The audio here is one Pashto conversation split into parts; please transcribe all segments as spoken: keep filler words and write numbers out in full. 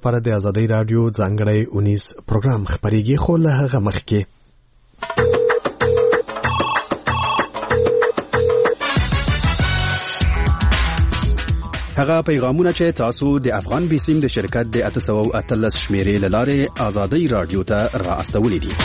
لپاره د ازادۍ رادیو ځانګړی اونیز پروګرام خبرېږي، خو له هغه مخکې هغه پیغامونه چې تاسو د افغان بیسیم د شرکت د اته سوه او اتلس شمیرې له لارې ازادۍ رادیو ته را استولي دي.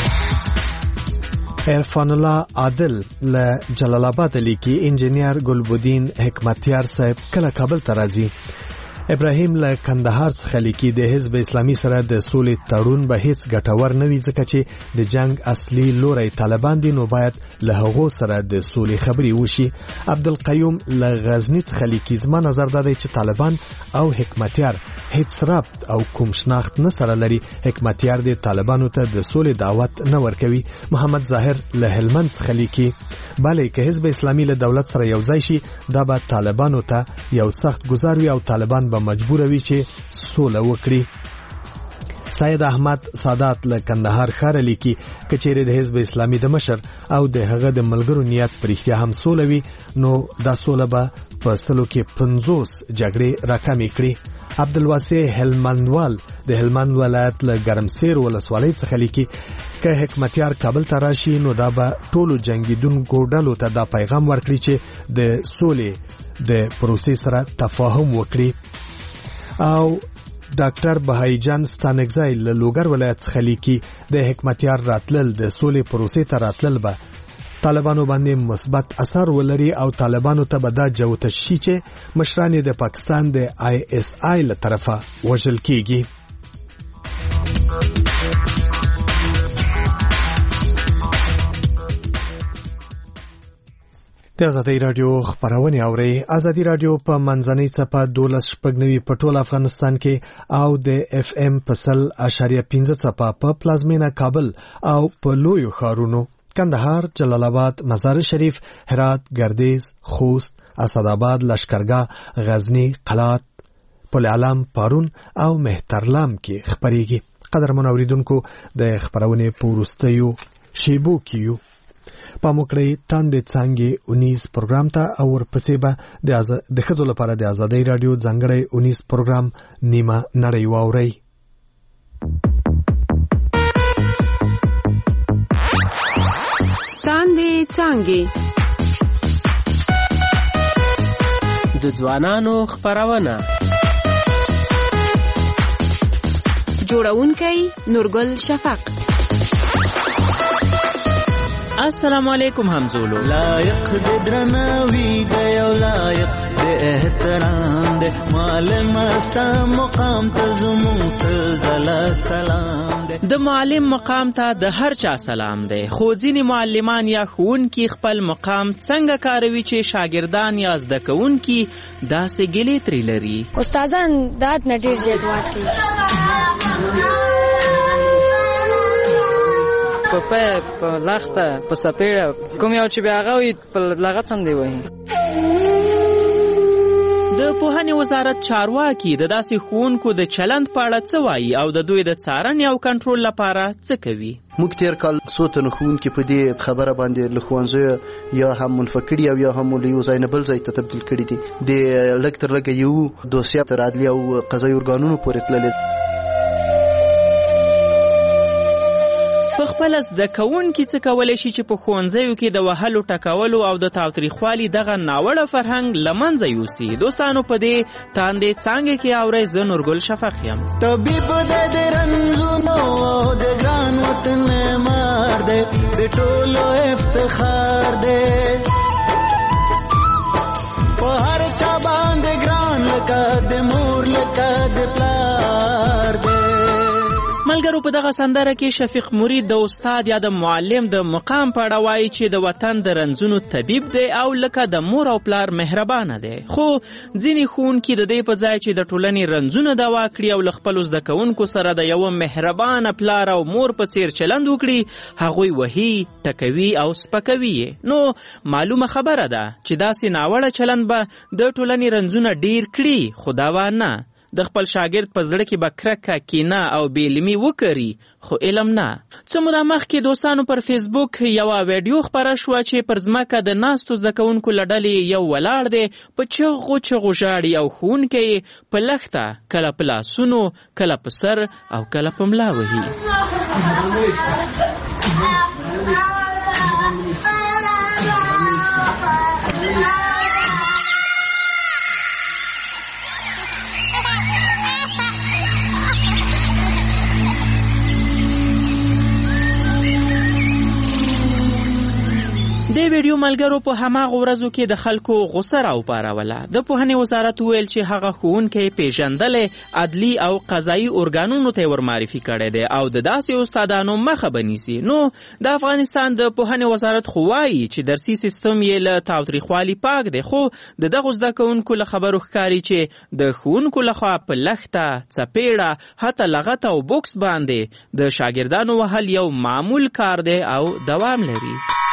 عرفان الله عادل له جلال آباد لیکي انجینیر ګلبدین حکمتیار صاحب کله کابل ته راځي. ابراهیم له کندهار څخه لیکي د حزب اسلامي سره د سولې تړون به هیڅ ګټور نه وي ځکه چې د جنگ اصلي لوری طالبان دي، نو باید له هغو سره د سولې خبرې وشي. عبدالقیوم له غزنی څخه لیکي زما نظر دا دی چې طالبان او حکمتیار هیڅ ربط او کوم شناخت نه سره لري. حکمتیار د طالبانو ته د سولې دعوت نه ورکوي. محمد ظاهر له هلمند څخه لیکي بلې که حزب اسلامي له دولت سره یو ځای شي دا به طالبانو ته یو سخت گزار وي او طالبان به مجبور وي چې سوله وکړي. سید احمد سادات له کندهار ښار لیکي کچېرې د حزب اسلامي د مشر او د هغه د ملګرو نیت پرېختیا هم سوله وي نو دا سوله به په سلو کې پنځوس جګړې راکمې کړي. عبدالواسع هلمندوال د هلمند ولایت له ګرمسیر ولسوالۍ څخه لیکي که حکمتیار کابل ته راشي نو دا به ټولو جنګیدونکو ډلو ته دا پیغام ورکړي چې د سولې د پروسې سره تفاهم وکړي. او ډاکټر بهائی جان ستانګزای له لوګر ولایت څخه لیکي د حکمتیار راتلل د سولې پروسې ته راتلل به طالبانو باندې مثبت اثر ولري او طالبانو ته به دا جوته شي چې مشران د پاکستان د آی اس آی له طرفه وژل کیږي. د ازادۍ رادیو خبرونه اوري. ازادۍ رادیو په منځنۍ څپه دولس شپږ نوي په ټول افغانستان کې او د اف ام په سل اشاریه پنځه څپه په پلازمینه کابل او په لویو ښارونو کندهار، جلال آباد، مزار شریف، هرات، گردیز، خوست، اسداباد، لشکرګاه، غزنی، قلات، پل علم، پارون او مهترلام کې خبرېږي. قدرمن اوریدونکو د خبرونه پورستیو شیبو کیو پاموکړی تاندې څنګه اونیز پروګرام ته او ورپسې به د د خزو لپاره د ازادۍ رادیو ځانګړی اونیز پروګرام نیمه نړۍ واوري. تاندې څنګه د ځوانانو خبرونه جوړونکي نورګل شفق. السلام علیکم همزولو. لایق د درناوی د یو لایق د احترام د معلم استا مقام ته زمون سزلا سلام د د معلم مقام ته د هر چا سلام دی، خو ځینې معلمان یا ښوونکي خپل مقام څنګه کاروي چې شاګردان یا زده کوونکي داسې ګیلې ترې لري. استادان داد نه ډېر زیات وات کوي په په لخته په سپېړه کوم یو چې بیا هغه وي په لغت هم دی وایي. د پوهنې وزارت چارواکي د داسې ښوونکو د چلند په اړه څه وایي او د دوی د څارنې او کنټرول لپاره څه کوي؟ موږ تیر کال څو تنه ښوونکي په دې خبره باندې له ښوونځیو یا هم منفه کړي او یا هم له یو ځای نه بل ځای ته تبدیل کړي دي. د لږ تر لږه یو دوسیه تر عدلي او قضایي ارګانونو پورې تللې. خپل زده کوونکي څه کولی شي چې په ښوونځیو کې د وهلو ټکولو او د تاوتریخوالي دغه ناوړه فرهنګ له منځه یوسي؟ دوستانو په دې تاندې څانګې کې اورئ. زه نورګل شفق یم. طبیب دی د رنځونو او د ګران وطن معمار دی، د ټولو افتخار دی، په هر چا باندې ګران لکه د مور لکه د پلار دی. ملګرو په دغه سندره کې شفیق مرید د استاد یا د معلم د مقام په اړه وایي چې د وطن د رنځونو طبیب دی او لکه د مور او پلار مهربانه دی. خو ځینې ښوونکي د دې په ځای چې د ټولنې رنځونه دوا کړي او له خپلو زده کوونکو سره د یوه مهربانه پلار او مور په څیر چلند وکړي، هغوی وهي، ټکوي او سپکوي یې. نو معلومه خبره ده چې داسې ناوړه چلند به د ټولنې رنځونه ډیر کړي، خو دوا نه. د خپل شاګرد په زړه کې به کرکه، کینه او بېعلمي وکري، خو علم نه. څه موده مخکې دوستانو پر فیسبوک یوه ویډیو خپره شوه چې پر ځمکه د ناستو زده کوونکو له ډلې یو ولاړ دی، په چغو چغو ژاړي او ښوونکی یې په لښته کله په لاسونو، کله په سر او کله په ملا وهي. د ویډیو ملګرو په هماغه ورځو کې د خلکو غوسه راوپاروله. د پوهنې وزارت وویل چې هغه ښوونکی پیژندلی، عدلي او قضایي ارګانونو ته یې ورمعرفي کړی دی او د داسې استادانو مخه به نیسي. نو د افغانستان د پوهنې وزارت خو وایي چې درسي سیستم یې له تاوتریخوالي پاک دی، خو د دغو زده کوونکو له خبرو ښکاري چې د ښوونکو لخوا په لښته، څپېړه، حتی لغت او بوکس باندې د شاګردانو وهل یو معمول کار دی او دوام لري.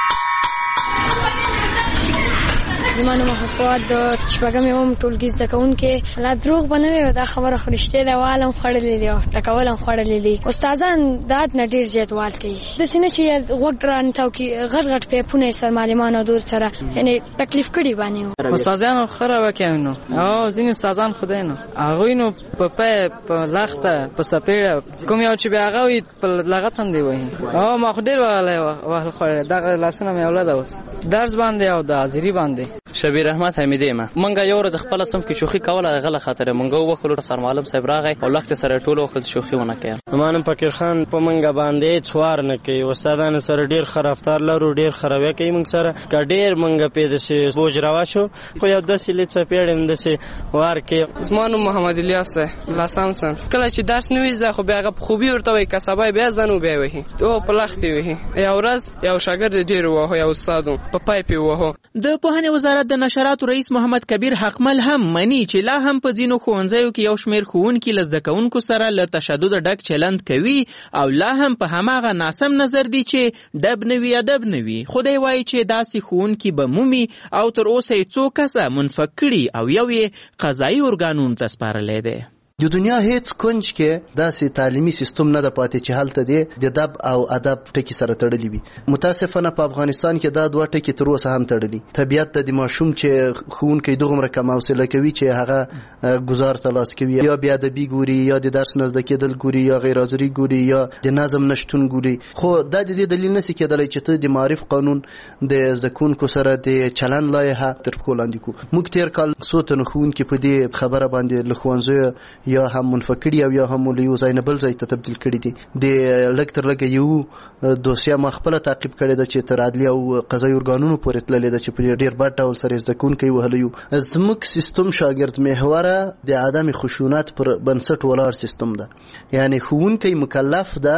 زما نوم محمد فواد، د شپږمې اووم ټولګي زده کوونکی. لا دروغ به نه وي، دا خبره خو رښتیا ده. وال هم خوړلې دي او ټکول هم خوړلې دي. استادان د حد نه ډېر زیات وال کوي. داسې نه چې غوږ رانتاو کړي، غټ غټ پیپونه یې سر معلمانو دور سره یعنې تکلیف کړي باندې. استادانو ښه راوکړي نو او ځینې استادان خدای نو هغوی نو په پیپ، په لښته، په څپېړه کوم یو چې بیا هغه وي په لغت هم دی وایي. او ما خو ډېر وهلی وهل خوړلی. دغه لاسونه مې اوله ده اوس درس باندې او د حاضري باندې. شبیر احمد حمیدی ما منګه یو ورځ خپل صنف کې شوخي کوله، غله خاطر منګه وکړو. سر معلم صاحب راغی او لخت سره ټولو وخت شوخي ونه کړ. مانم فقیر خان په منګه باندې څوار نه کوي. استادانو سره ډیر خرافدار لرو، ډیر خروي کوي. موږ سره ک ډیر منګه پیدا شي بوج راوا شو، خو یو داسې لڅ پیړم دسه وار کې. اسمانو محمد الیاس لاسام سن کله چې درس نوې زه خو بیا په خوبي ورته وای کسبای بیا زنو بیا وهي او په لختي وهي. یو ورځ یو شاګرد ډیر وه، یو استادو په پایپي وه. د پوهنې وزارت د نشراتو رئیس محمد کبیر حقمل هم مني چې لا هم په ځینو ښوونځیو کې یو شمېر ښوونکي له زده کوونکو سره له تشدد ډک چلند کوي او لا هم په هماغه ناسم نظر دي چې ډب نه وي ادب نه وي. خو دی وایي چې داسې ښوونکي به مومي او تر اوسه یې څو کسه منفق کړي او یو یې قضایي ارګانونو ته سپارلی دی. د دنیا هیڅ کنج کې داسې تعلیمي سیستم نه د پاتې چې هلته دی د ادب او ادب ټکي سره تړلي وي. متاسفانه په افغانستان کې دا دوه ټکي تر اوسه هم تړلي. طبیعت ته د ماشوم چې ښوونکی دغومره کم حوصله کوي چې هغه ګزار ته لاس کوي، یا بې ادبي ګوري، یا د درس نه زده کېدل ګوري، یا غیر حاضري ګوري، یا د نظم نشتون ګوري. خو دا د دې دلیل نشي کېدلی چې ته د معرف قانون د زده کوونکو سره د چلند لایحه تر پښو لاندې کړو. موږ تېر کال څو تنه ښوونکي په دې خبره باندې له ښوونځیو یا هم منفق کړي او یا هم له یو ځای نه بل ځای ته تبدیل کړي دي. د لږ تر لږه یو دوسیه ما خپله تعقیب کړې ده چې تر عدلي او قضایي ارګانونو پورې تللې ده چې په ډېر بد ډول سره زده کوونکی وهلی یو. زموږ سیستم شاګرد محوره د عدم خشونت پر بنسټ ولاړ سیستم ده. یعنی ښوونکی مکلف ده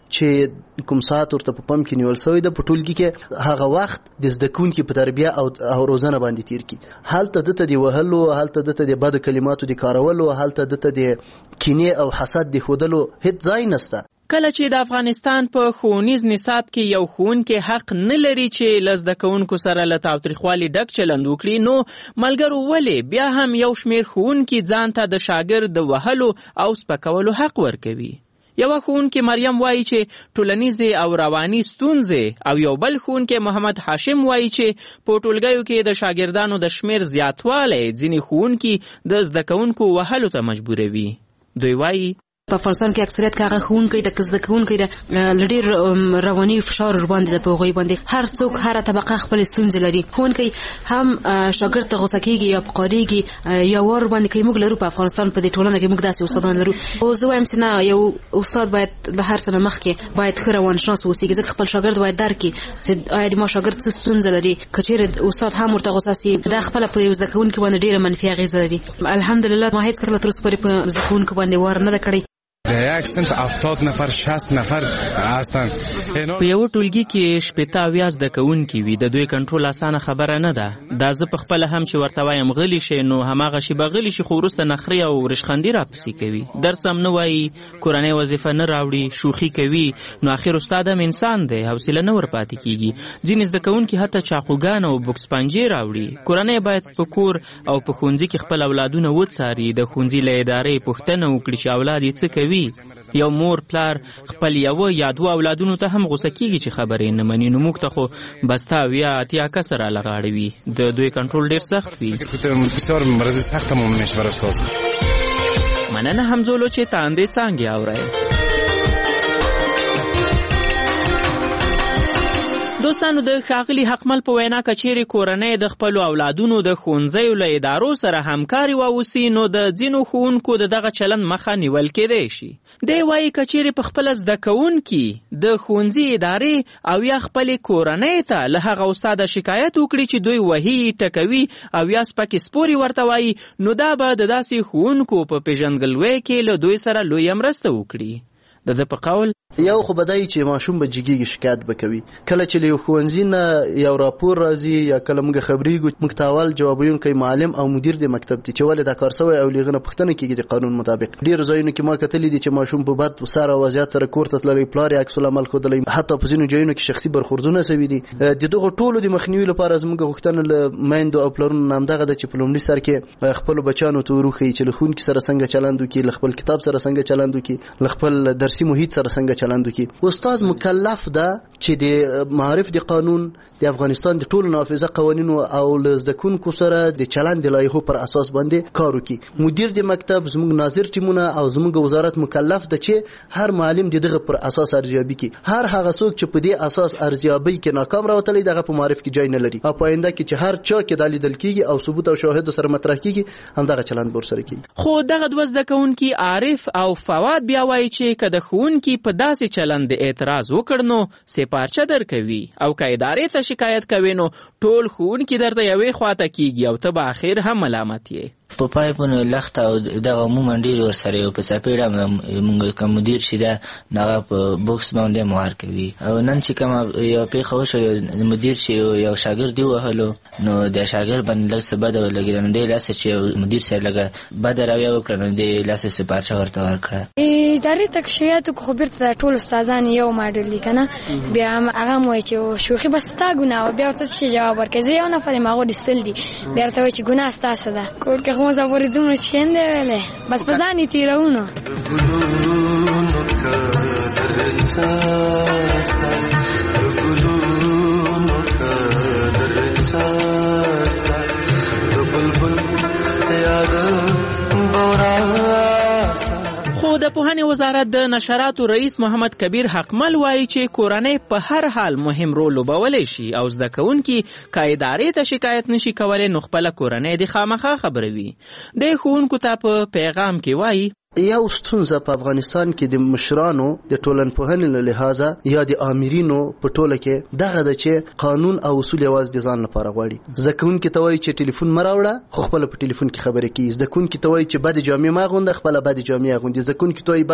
چې کوم ساعت ورته په پم کې نیول شوی ده په ټولګي کې هغه وخت د زده کوونکي په تربیه او روزنه باندې تیر کړي. هلته دته د وهلو، هلته دته د بدو کلماتو د کارولو، هلته دته د کینې او حسد د ښودلو هیڅ ځای نشته. کله چې د افغانستان په ښوونیز نصاب کې یو ښوونکی حق نه لري چې له زده کوونکو سره له تاوتریخوالي ډک چلند وکړي، نو ملګرو ولې بیا هم یو شمېر ښوونکي ځان ته د شاګرد د وهلو او سپکولو حق ورکوي؟ یوه ښوونکې مریم وایي چې ټولنیزې او رواني ستونزې او یو بل ښوونکی محمد هاشم وایي چې په ټولګیو کې د شاګردانو د شمېر زیاتوالی ځینې ښوونکي د زده کوونکو وهلو ته مجبوروي. دوی وایي په افغانستان کې اکثریت هغه ښوونکي د زده کوونکي د ډېر رواني فشار ورباندې د په هغوی باندې هر څوک هره طبقه خپلې ستونزې لري. ښوونکی هم شاګرد ته غوسه کېږي یا پقارېږي یا وار ورباندې کوي. موږ لرو په افغانستان په دې ټولنه کې موږ داسې استادان لرو. خو زه وایم چې نه، یو استاد باید د هر څه نه مخکې باید ښه روانشناس واوسېږي، ځکه خپل شاګرد باید درک کړي چې آیا د ما شاګرد څه ستونزه لري. که چېرې استاد هم ورته غوسه سي، دا خپله په یو زده کوونکي باندې ډېره منفي اغېزه لري. الحمدلله ما هېڅ کله تر اوسه پورې په زده کوونکو باندې وار نه ده کړی. در یک صنف هفتاد نفر شصت نفر هستند. په یو ټولګي کې شپږ اویا زده کوونکي وي. د دوی کنټرول اسانه خبره نه ده. دا زه په خپل هم چې ورته وایم غلی شي نو هماغه شی بغلی شي، خو وروسته نخري او رشخندي راپسې کوي. درس هم نه وایي، کورنۍ وظیفه نه راوړي، شوخي کوي. نو اخر استاد هم انسان دی، حوصله نه ورپاتې کیږي. ځینې زده کوونکي حتی چاقوګان او بوکس پنجې راوړي. کورنۍ باید په کور او په ښوونځي کې خپل اولادونه وڅاري، د ښوونځي له ادارې پوښتنه وکړي چې اولاد یې څه کوي. یو مور پلار خپل یو یا دوه اولادونو ته هم غوسه کیږي چې خبرې نه مني، نو موږ ته خو بسته اویا اتیا کسه رالغاړې وي. د دوی کنټرول ډېر سخت وي. بسیار مرض سخت تمام میشه برای استاد. مننه همزولو چې تاندې څانګې اورئ. دوستانو، د ښاغلي حقمل په وینا که چیرې کورنۍ د خپلو اولادونو د ښوونځیو له ادارو سره همکاري واوسي نو د ځینو ښوونکو د دغه چلند مخه نیول کېدی شي. دی وایي که چیرې په خپله زده کوونکي د ښوونځي ادارې او یا خپلې کورنۍ ته له هغه استاده شکایت وکړي چې دوی وهي، ټکوي او یا سپکې سپورې ورته وایي، نو دا به د داسې ښوونکو په پیژندګلوۍ کې له دوی سره لویه مرسته وکړي. د ده په قول یو خو بدایي چې ماشوم به جګیږي، شکایت به کوي. کله چې له یو ښوونځي نه یو راپور راځي یا کله موږ خبرېږو، موږ ته اول جوابوونکی معلم او مدیر د مکتب دی چې ولې دا کار سوی او لیغنه پوښتنه کېږي د قانون مطابق. ډېرو ځایونو کې ما کتلي دي چې ماشوم په بد سر او وضعیت سره کور ته تللی، پلار یې عکس العمل ښودلی، حتی په ځینو ځایونو کې شخصي برخوردونه سوي دي. د دغو ټولو د مخنیوي لپاره زموږ غوښتنه له میندو او پلرونو نه همدغه ده چې په لومړي سر کې خپلو بچیانو ته ور وښیي چې له ښوونکي سره څنګه چلند وکړي، له خپل کتاب سره څنګه چلند وکړي، له خپل درسي محیط سره څنګه چلند وکړي. استاد مکلف ده چې د معارف د قانون د افغانستان د ټولو نافذه قوانینو او له زده کوونکو سره د چلند د لایحو پر اساس باندې کار وکړي. مدیر د مکتب، زموږ ناظر ټیمونه او زموږ وزارت مکلف ده چې هر معلم د دغه پر اساس ارزیابي کړي. هر هغه څوک چې په دې اساس ارزیابي کې ناکام راوتلی دغه په معارف کې جای نه لري. او په آینده کې چې هر چا کې دا لیدل کېږي او ثبوت او شواهد سره مطرح کېږي، همدغه چلند به ورسره کېږي. خو دغه دوه زده کوونکي عارف او فواد بیا وایي چې که د ښوونکي په داسې چلند د اعتراض وکړ نو سپارچه درکوي، او که ادارې ته شکایت کوي نو ټول ښوونکي درته یوې خواته کیږي او ته به اخر هم ملامت یې. په پایپونو لخت او دغه عموما ډېر ورسره یو په څپېړه مونږ که مدیر شي ده هغه په بوکس باندې مهار کوي. او نن چې کومه یو پېښه وشوه، مدیر چې یو شاګرد یې وهلو نو د شاګرد باندې لږ څه بده ولګېده، نو دی لاسه چې مدیر صاحب لږه بده رویه وکړه نو دی لاسه سپارچه ورته ورکړه. ادارې ته شکایت وکړو خو بېرته ټول استادان یو ماډل دي که نه، بیا هغه هم وایي چې شوخي به ستا ګناه وه، بیا ورته څه شي جواب ورکوي. زه یو نفر یم، هغو ډیستل دي، بیا ورته وایي چې ګناه ستاسو ده. کور کې خو مزه پورې دومره شین دی ویلی، بس په ځان یې تېروو. خو د پوهنې وزارت د نشراتو رئیس محمد کبیر حقمل وایي چې کورنۍ په هر حال مهم رول لوبولی شي او زده کوونکي که ادارې ته شکایت نشي کولی نو خپله کورنۍ د خامخا خبروي. د ښوونکو ته په پیغام کې وایي یو ستونزه په افغانستان کې د مشرانو د ټولنپوهنې له لحاظه یا د آمرینو په ټوله کې دغه ده چې قانون او اصول یوازې د ځان لپاره غواړي. زده کوونکي ته وایي چې ټلیفون مه راوړه، خو خپله په ټلیفون کې خبرې کوي. زده کوونکي ته وایي چې بدې جامې مه اغونده، خپله بدې جامې اغوندي. زده کوونکي ته وایي